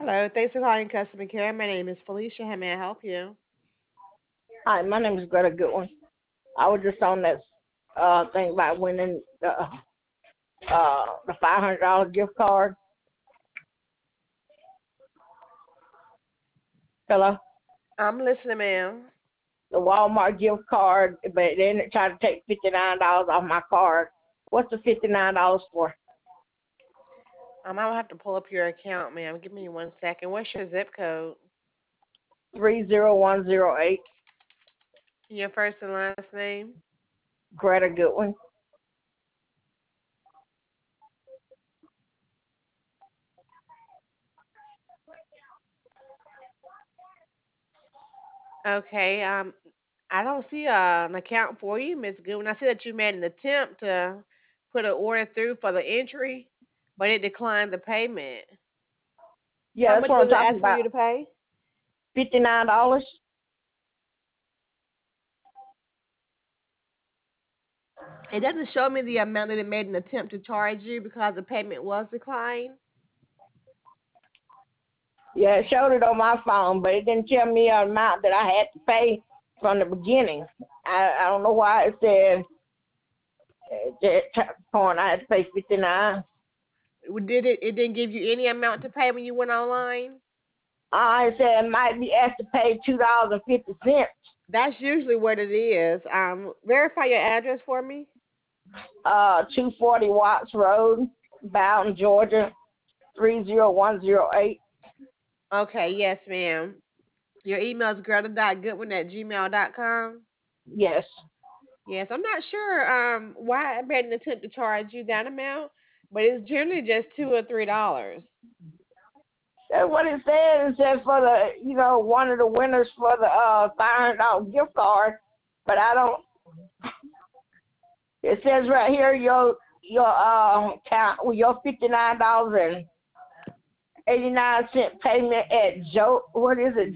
Hello, thanks for calling customer care. My name is Felicia. How may I help you? Hi, my name is Greta Goodwin. I was just on that thing about winning the $500 gift card. Hello, I'm listening, ma'am. the Walmart gift card, but then it tried to take $59 off my card. What's the $59 for? I'll have to pull up your account, ma'am. Give me 1 second. What's your zip code? 30108. Your first and last name? Greta Goodwin. Okay. I don't see an account for you, Miss Goodwin. I see that you made an attempt to put an order through for the entry, but it declined the payment. How Yeah, that's much what I'm was it talking asked for about. you to pay? $59. It doesn't show me the amount that it made an attempt to charge you because the payment was declined. Yeah, it showed it on my phone, but it didn't tell me an amount that I had to pay from the beginning. I don't know why it said at that point I had to pay 59. Did it? It didn't give you any amount to pay when you went online. I said it might be asked to pay $2.50. That's usually what it is. Verify your address for me. 240 Watts Road, Bowden, Georgia, 30108. Okay, yes, ma'am. Your email is greta.goodwin@gmail.com. Yes. Yes, I'm not sure why I made an attempt to charge you that amount, but it's generally just $2 or $3. That's what it said. It said for one of the winners for the $500 gift card, but I don't. It says right here your count with your $59.89 payment at what is it,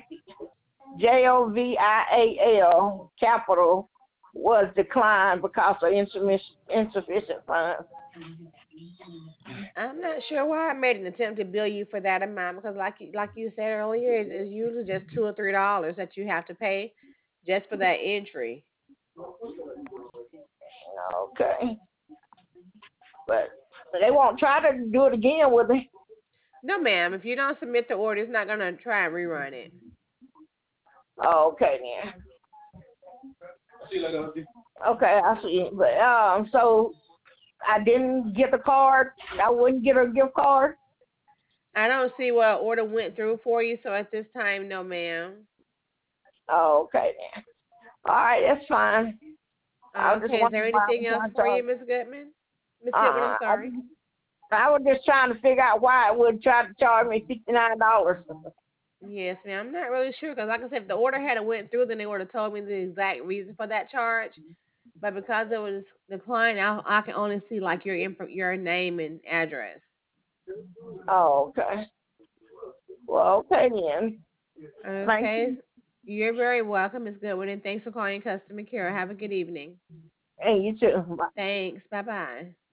JOVIAL Capital was declined because of insufficient funds. I'm not sure why I made an attempt to bill you for that amount because, like you said earlier, it's usually just $2 or $3 that you have to pay just for that entry. Okay, but they won't try to do it again, will they? No, ma'am. If you don't submit the order, it's not gonna try and rerun it. Okay then. Okay, I see. But so I didn't get the card. I wouldn't get a gift card. I don't see what order went through for you, so at this time, no, ma'am. Okay then. All right, that's fine. I was just Okay. Is there wondering why I anything was else trying to for you, charge. Miss Goodman? Miss Goodman, I'm Uh-uh. sorry. I was just trying to figure out why it would try to charge me $59. Yes, ma'am. I'm not really sure because, like I said, if the order had went through, then they would have told me the exact reason for that charge. But because it was declined, I can only see like your name and address. Oh, okay. Well, okay then. Thank Okay. you. You're very welcome, Miss Goodwin, and thanks for calling customer care. Have a good evening. And you too. Bye. Thanks. Bye bye.